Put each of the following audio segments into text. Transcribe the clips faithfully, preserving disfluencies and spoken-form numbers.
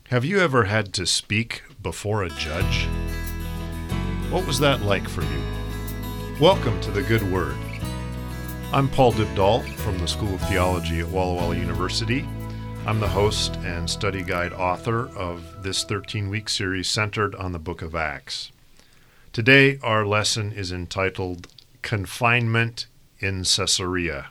Have you ever had to speak before a judge? What was that like for you? Welcome to The Good Word. I'm Paul Dybdahl from the School of Theology at Walla Walla University. I'm the host and study guide author of this thirteen-week series centered on the book of Acts. Today, our lesson is entitled Confinement in Caesarea,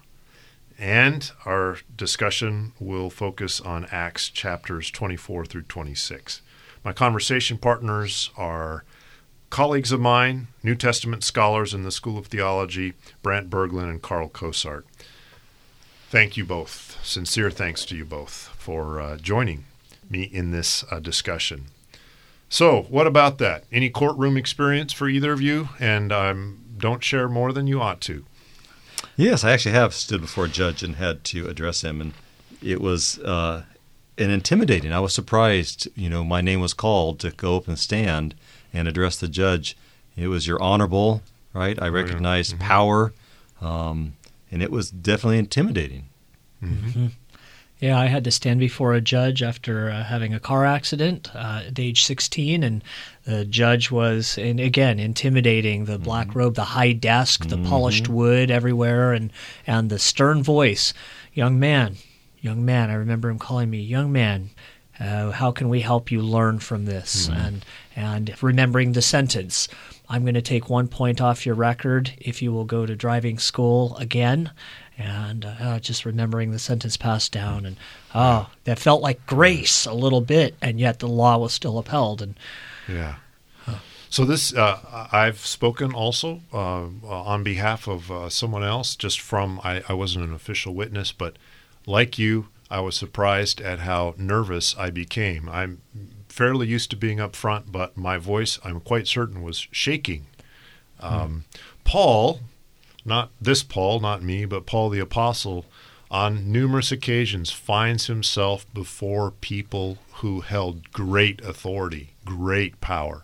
and our discussion will focus on Acts chapters twenty-four through twenty-six. My conversation partners are colleagues of mine, New Testament scholars in the School of Theology, Brant Berglund and Carl Kosart. Thank you both. Sincere thanks to you both for uh, joining me in this uh, discussion. So, what about that? Any courtroom experience for either of you? And um, don't share more than you ought to. Yes, I actually have stood before a judge and had to address him, and it was uh, an intimidating. I was surprised, you know, my name was called to go up and stand and address the judge. It was your honorable, right? I recognized oh, yeah. mm-hmm. power, um, and it was definitely intimidating. Mm-hmm. Mm-hmm. Yeah, I had to stand before a judge after uh, having a car accident uh, at age sixteen, and the judge was, and again, intimidating, the black mm-hmm. robe, the high desk, the mm-hmm. polished wood everywhere, and, and the stern voice. Young man, young man, I remember him calling me, young man, uh, how can we help you learn from this? Mm-hmm. And, and remembering the sentence, I'm going to take one point off your record if you will go to driving school again. And uh, just remembering the sentence passed down, and oh, that felt like grace a little bit, and yet the law was still upheld. And yeah. Huh. So this, uh, I've spoken also uh, on behalf of uh, someone else, just from, I, I wasn't an official witness, but like you, I was surprised at how nervous I became. I'm fairly used to being up front, but my voice, I'm quite certain, was shaking. Um, hmm. Paul... Not this Paul, not me, but Paul the Apostle, on numerous occasions finds himself before people who held great authority, great power.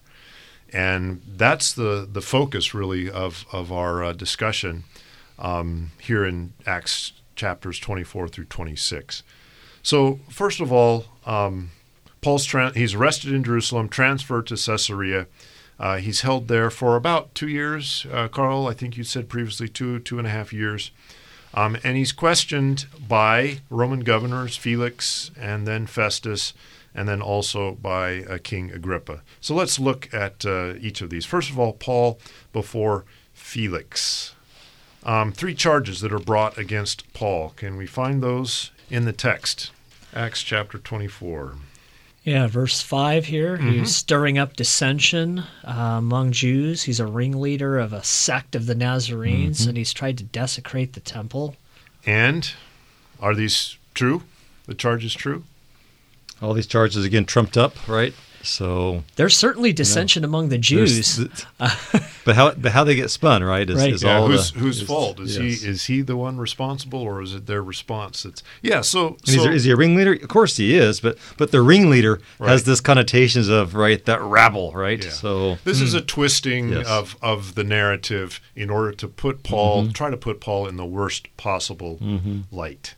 And that's the, the focus, really, of, of our uh, discussion um, here in Acts chapters twenty-four through twenty-six. So, first of all, um, Paul's tra- he's arrested in Jerusalem, transferred to Caesarea. Uh, he's held there for about two years, uh, Carl, I think you said previously two, two and a half years. Um, and he's questioned by Roman governors, Felix, and then Festus, and then also by uh, King Agrippa. So let's look at uh, each of these. First of all, Paul before Felix. Um, three charges that are brought against Paul. Can we find those in the text? Acts chapter twenty-four. Yeah, verse five here, mm-hmm. he's stirring up dissension uh, among Jews. He's a ringleader of a sect of the Nazarenes, mm-hmm. and he's tried to desecrate the temple. And are these true? The charges true? All these charges, again, trumped up, right? So there's certainly dissension you know, among the Jews, the, but how but how they get spun, right? Is, right. is yeah, all whose the, whose is, fault is yes. he? Is he the one responsible, or is it their response? That's yeah. So, so is, there, is he a ringleader? Of course he is, but but the ringleader right. has this connotations of right that rabble, right? Yeah. So this hmm. is a twisting yes. of of the narrative in order to put Paul, mm-hmm. try to put Paul in the worst possible mm-hmm. light.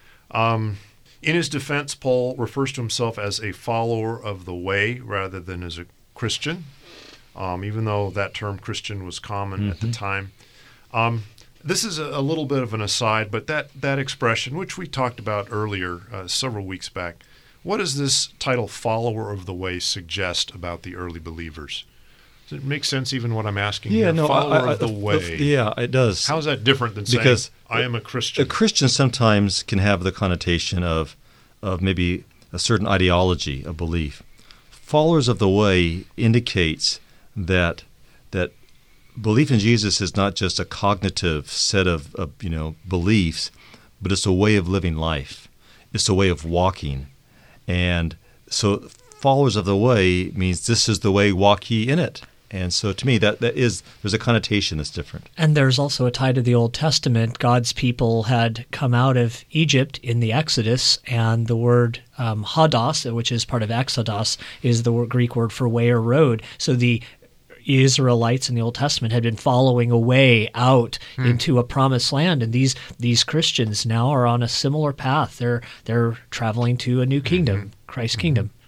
Um. In his defense, Paul refers to himself as a follower of the way rather than as a Christian, um, even though that term Christian was common mm-hmm. at the time. Um, this is a, a little bit of an aside, but that, that expression, which we talked about earlier uh, several weeks back, what does this title, follower of the way, suggest about the early believers? Does it make sense even what I'm asking yeah, here? No, follower I, I, of the way. Yeah, it does. How is that different than because saying, I am a Christian? A Christian sometimes can have the connotation of, of maybe a certain ideology, a belief. Followers of the way indicates that that belief in Jesus is not just a cognitive set of, of you know beliefs, but it's a way of living life. It's a way of walking. And so followers of the way means this is the way, walk ye in it. And so to me, that, that is, there's a connotation that's different. And there's also a tie to the Old Testament. God's people had come out of Egypt in the Exodus, and the word um, hados, which is part of Exodus, is the word, Greek word for way or road. So the Israelites in the Old Testament had been following a way out hmm. into a promised land, and these these Christians now are on a similar path. They're they're traveling to a new kingdom, mm-hmm. Christ's mm-hmm. kingdom.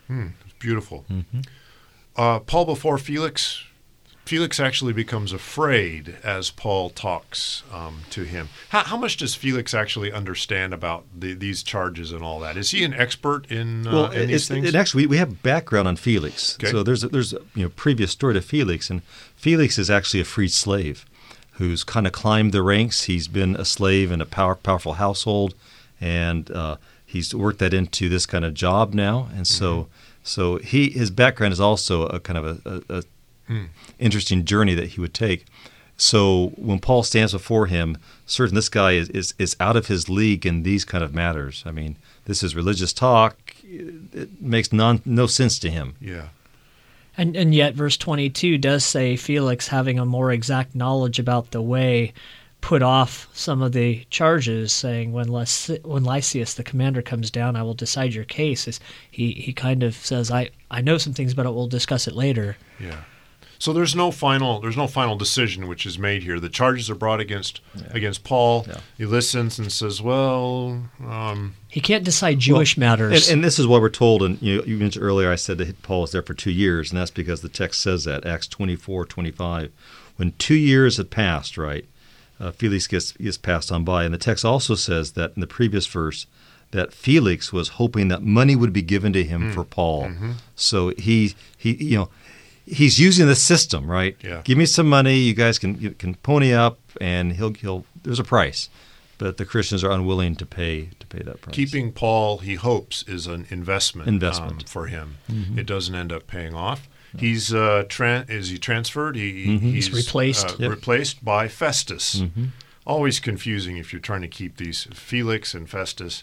Hmm, it's beautiful. Mm-hmm. Uh, Paul before Felix, Felix actually becomes afraid as Paul talks um, to him. How, how much does Felix actually understand about the, these charges and all that? Is he an expert in, uh, well, in these it's, things? it actually, we have background on Felix. Okay. So there's a, there's a you know previous story to Felix, and Felix is actually a freed slave who's kind of climbed the ranks. He's been a slave in a power, powerful household, and uh, he's worked that into this kind of job now. And so, mm-hmm. so he his background is also a kind of a, a, a Hmm. interesting journey that he would take. So when Paul stands before him, certain this guy is, is, is out of his league in these kind of matters. I mean, this is religious talk. It makes non, no sense to him. Yeah. And and yet verse twenty-two does say Felix, having a more exact knowledge about the way, put off some of the charges, saying, when Lysi- when Lysias, the commander, comes down, I will decide your case. Is he, he kind of says, I, I know some things, but we'll discuss it later. Yeah. So there's no final there's no final decision which is made here. The charges are brought against yeah. against Paul. Yeah. He listens and says, "Well, um, he can't decide Jewish well, matters." And, and this is what we're told. And you, you mentioned earlier, I said that Paul was there for two years, and that's because the text says that Acts twenty-four twenty-five. When two years had passed, right, uh, Felix gets gets passed on by, and the text also says that in the previous verse that Felix was hoping that money would be given to him mm. for Paul. Mm-hmm. So he he you know. He's using the system, right? Yeah. Give me some money, you guys can you can pony up, and he'll he'll. There's a price, but the Christians are unwilling to pay to pay that price. Keeping Paul, he hopes, is an investment, investment. Um, for him. Mm-hmm. It doesn't end up paying off. No. He's uh, tra- is he transferred? He mm-hmm. he's, he's replaced. Uh, yep. Replaced by Festus. Mm-hmm. Always confusing if you're trying to keep these Felix and Festus.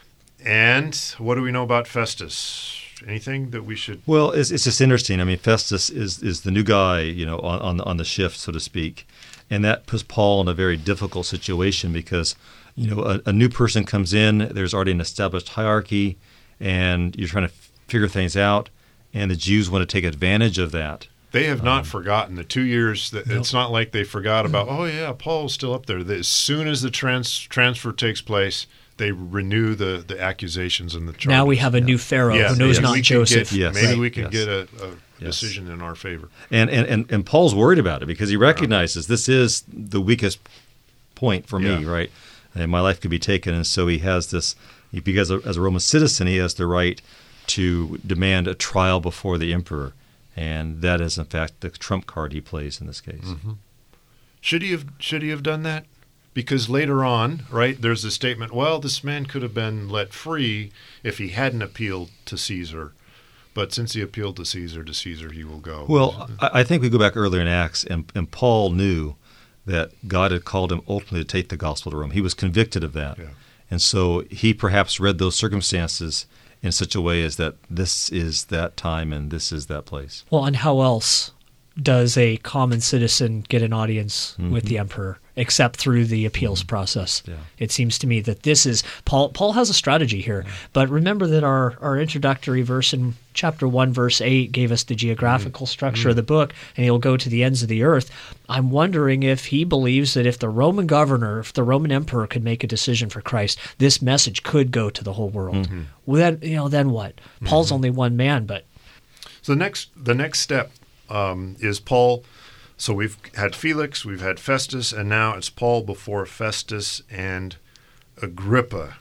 And what do we know about Festus? Anything that we should? Well, it's, it's just interesting. I mean, Festus is, is the new guy, you know, on, on on the shift, so to speak, and that puts Paul in a very difficult situation because, you know, a, a new person comes in. There's already an established hierarchy, and you're trying to figure things out, and the Jews want to take advantage of that. They have not um, forgotten the two years. That nope. It's not like they forgot about. Oh yeah, Paul's still up there. As soon as the trans, transfer takes place, they renew the, the accusations and the charges. Now we have a yeah. new Pharaoh yes, who knows yes. not we Joseph. Get, yes. Maybe right. we can yes. get a, a yes. decision in our favor. And, and, and, and Paul's worried about it because he recognizes this is the weakest point for me, yeah. right? And my life could be taken. And so he has this, because as a Roman citizen, he has the right to demand a trial before the emperor. And that is, in fact, the trump card he plays in this case. Mm-hmm. Should he have should he have done that? Because later on, right, there's a statement, well, this man could have been let free if he hadn't appealed to Caesar. But since he appealed to Caesar, to Caesar he will go. Well, I think we go back earlier in Acts, and, and Paul knew that God had called him ultimately to take the gospel to Rome. He was convicted of that. Yeah. And so he perhaps read those circumstances in such a way as that this is that time and this is that place. Well, and how else does a common citizen get an audience mm-hmm. with the emperor except through the appeals mm-hmm. process? Yeah. It seems to me that this is Paul. Paul has a strategy here, yeah. but remember that our, our introductory verse in chapter one, verse eight, gave us the geographical mm-hmm. structure mm-hmm. of the book, and he'll go to the ends of the earth. I'm wondering if he believes that if the Roman governor, if the Roman emperor could make a decision for Christ, this message could go to the whole world. Mm-hmm. Well, then, you know, then what? Mm-hmm. Paul's only one man, but so the next the next step. Um, is Paul. So we've had Felix, we've had Festus, and now it's Paul before Festus and Agrippa.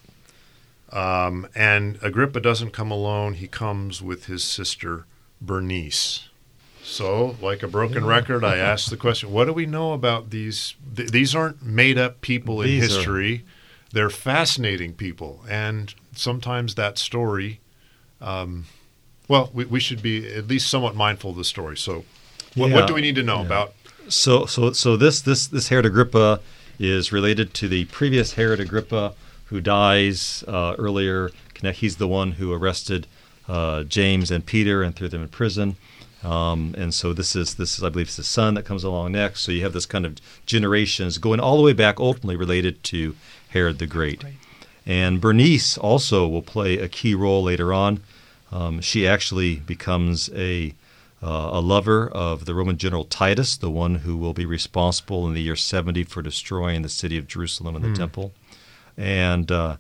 Um, and Agrippa doesn't come alone. He comes with his sister Bernice. So, like a broken record, I asked the question, what do we know about these? Th- these aren't made-up people in these history. Are... They're fascinating people. And sometimes that story... Um, Well, we, we should be at least somewhat mindful of the story. So, what, yeah. what do we need to know yeah. about? So, so, so this this this Herod Agrippa is related to the previous Herod Agrippa who dies uh, earlier. He's the one who arrested uh, James and Peter and threw them in prison. Um, and so this is this is I believe it's the son that comes along next. So you have this kind of generations going all the way back, ultimately related to Herod the Great. Right. And Bernice also will play a key role later on. Um, she actually becomes a uh, a lover of the Roman general Titus, the one who will be responsible in the year seventy for destroying the city of Jerusalem and the mm. temple. And uh,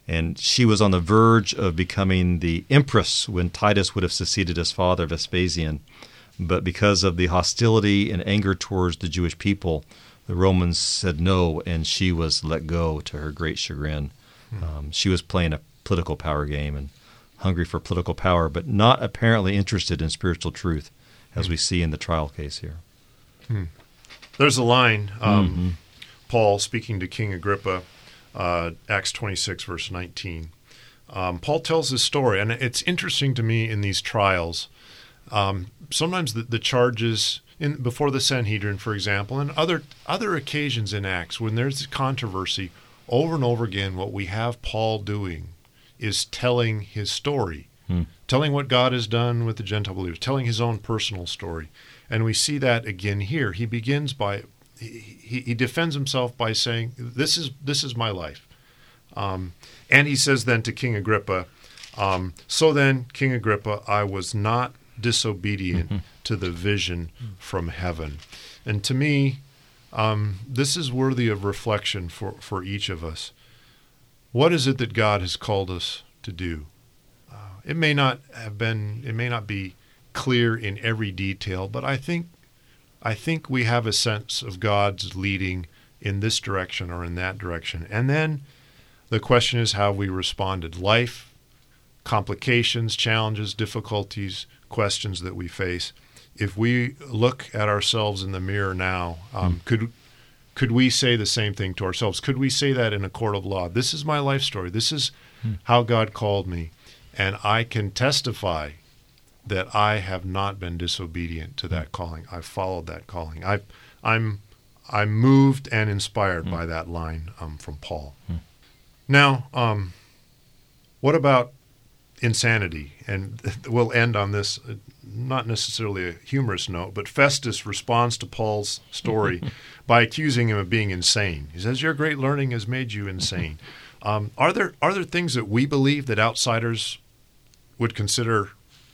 And she was on the verge of becoming the empress when Titus would have succeeded his father, Vespasian. But because of the hostility and anger towards the Jewish people, the Romans said no, and she was let go to her great chagrin. Mm-hmm. Um, she was playing a political power game and hungry for political power, but not apparently interested in spiritual truth, as mm-hmm. we see in the trial case here. Hmm. There's a line, um, mm-hmm. Paul speaking to King Agrippa, uh, Acts twenty-six, verse nineteen. Um, Paul tells this story, and it's interesting to me in these trials. Um, sometimes the, the charges in before the Sanhedrin, for example, and other other occasions in Acts when there's controversy, over and over again, what we have Paul doing is telling his story, hmm. telling what God has done with the Gentile believers, telling his own personal story. And we see that again here. He begins by, he, he defends himself by saying, this is this is my life. Um, and he says then to King Agrippa, um, so then, King Agrippa, I was not disobedient mm-hmm. to the vision from heaven. And to me, um, this is worthy of reflection for, for each of us. What is it that God has called us to do? Uh, it may not have been, it may not be clear in every detail, but I think I think we have a sense of God's leading in this direction or in that direction. And then the question is how we responded. Life, complications, challenges, difficulties, questions that we face. If we look at ourselves in the mirror now, um, mm. could could we say the same thing to ourselves? Could we say that in a court of law? This is my life story. This is mm. how God called me. And I can testify that I have not been disobedient to that calling. I've followed that calling. I, I'm I'm moved and inspired mm. by that line um, from Paul. Mm. Now, um, what about insanity? And we'll end on this, uh, not necessarily a humorous note, but Festus responds to Paul's story by accusing him of being insane. He says, your great learning has made you insane. Um, are there are there things that we believe that outsiders would consider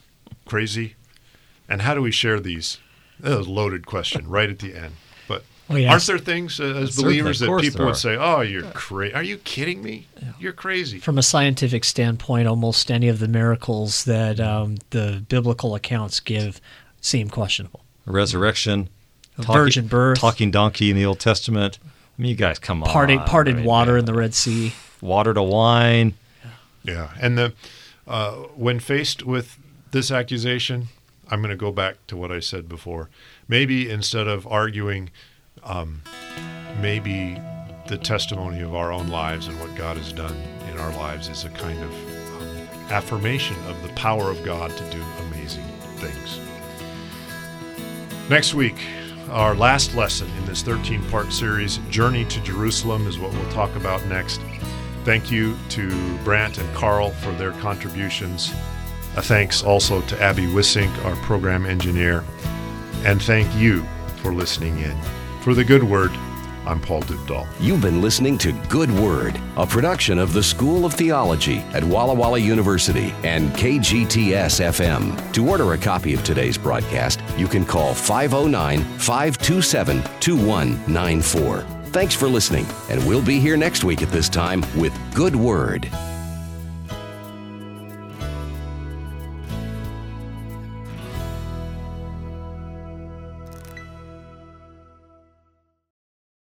crazy? And how do we share these? That was a loaded question right at the end. But well, yes. Aren't there things uh, as Certainly, believers that people would say, oh, you're crazy. Are you kidding me? Yeah. You're crazy. From a scientific standpoint, almost any of the miracles that um, the biblical accounts give seem questionable. Resurrection, a talking, virgin birth, talking donkey in the Old Testament. I mean, you guys, come parted, on. Parted right, water man. in the Red Sea. Water to wine. Yeah, yeah. and the uh, when faced with this accusation, I'm going to go back to what I said before. Maybe instead of arguing, um, maybe the testimony of our own lives and what God has done in our lives is a kind of um, affirmation of the power of God to do amazing things. Next week, our last lesson in this thirteen-part series, Journey to Jerusalem, is what we'll talk about next. Thank you to Brant and Carl for their contributions. A thanks also to Abby Wissink, our program engineer. And thank you for listening in. For The Good Word, I'm Paul Dybdahl. You've been listening to Good Word, a production of the School of Theology at Walla Walla University and K G T S F M. To order a copy of today's broadcast, you can call five oh nine, five two seven, two one nine four. Thanks for listening, and we'll be here next week at this time with Good Word.